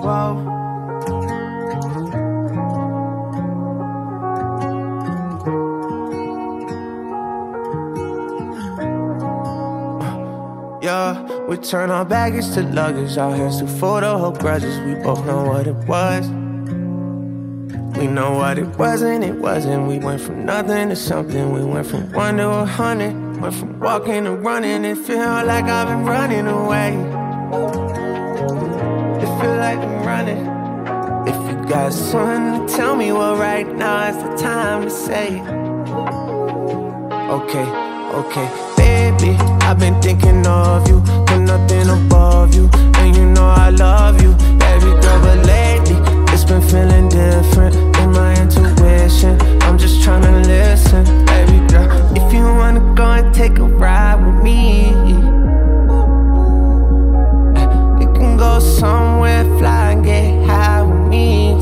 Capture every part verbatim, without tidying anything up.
whoa. Yeah, we turn our baggage to luggage, our hands too full to hold grudges. We both know what it was. We know what it wasn't, it wasn't. We went from nothing to something. We went from one to a hundred. Went from walking to running. It feel like I've been running away. It feel like I'm running. If you got something to tell me, well, right now is the time to say it. Okay, okay, baby, I've been thinking of you, put nothing above you, and you know I love you, baby girl, but lately it's been feeling different in my intuition. I'm just trying to listen, baby girl. If you wanna go and take a ride with me, we can go somewhere, fly and get high with me.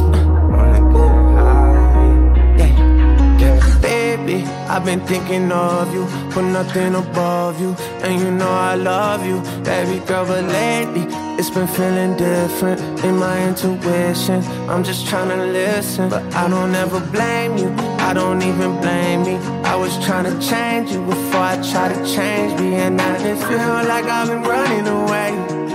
I've been thinking of you, put nothing above you, and you know I love you, baby girl, but lately it's been feeling different in my intuition. I'm just trying to listen, but I don't ever blame you, I don't even blame me. I was trying to change you before I try to change me, and now it feel like I've been running away.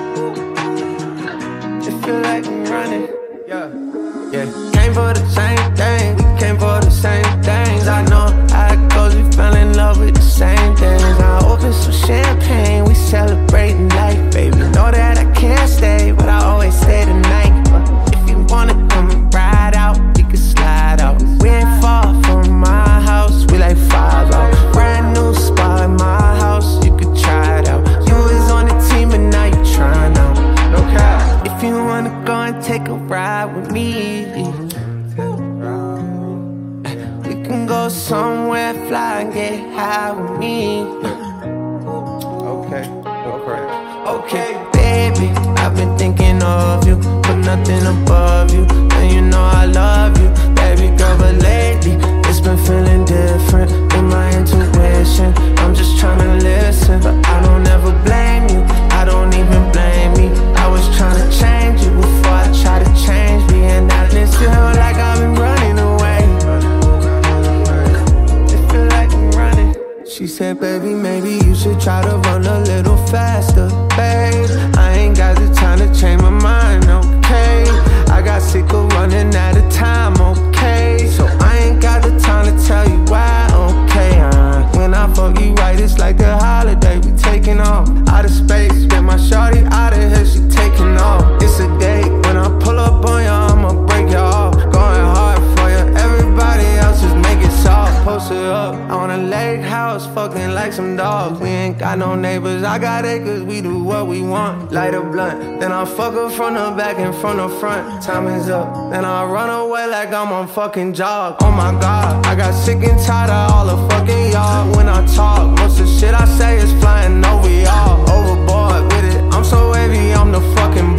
It feel like I'm running, yeah, yeah. Came for the same thing, we came for the same things. I know how it goes, we fell in love with the same things. I opened some champagne, we celebrating life, baby. Know that I can't stay, but I always stay the night. But if you wanna come and ride out, we can slide out. We ain't far from my house, we like five out. Brand new spot in my house, you could try it out. You was on the team, but now you trying out. No cap. If you wanna go and take a ride with me, we can go somewhere, fly and get high with me. Okay, okay, okay, baby, I've been thinking of you, put nothing above you, and you know I love you, baby girl, but lately it's been feeling different in my intuition. I'm just trying to listen, but I don't ever blame you, I don't even blame me. I was trying to change you before I try to change me, and now this feel like I've been running away. She said, baby, maybe you should try to run a little faster, babe. I ain't got the time to change my mind, okay? I got sick of running out of time, okay? So I ain't got the time to tell you why, okay? Uh, when I fuck you right, it's like the holiday, we taking off out of space. Get my shawty out of here, she taking off. It's a date, when I pull up on you, I'ma break you off. Going hard for you, everybody else just make it soft. Post it up on a lake house, fucking like some dogs. We ain't got no neighbors, I got acres, we do what we want. Light a blunt, then I fuck her from the back and from the front. Time is up, then I run away like I'm on fucking jog. Oh my god, I got sick and tired of all the fucking y'all. When I talk, most of the shit I say is flying over y'all. Overboard with it, I'm so wavy, I'm the fucking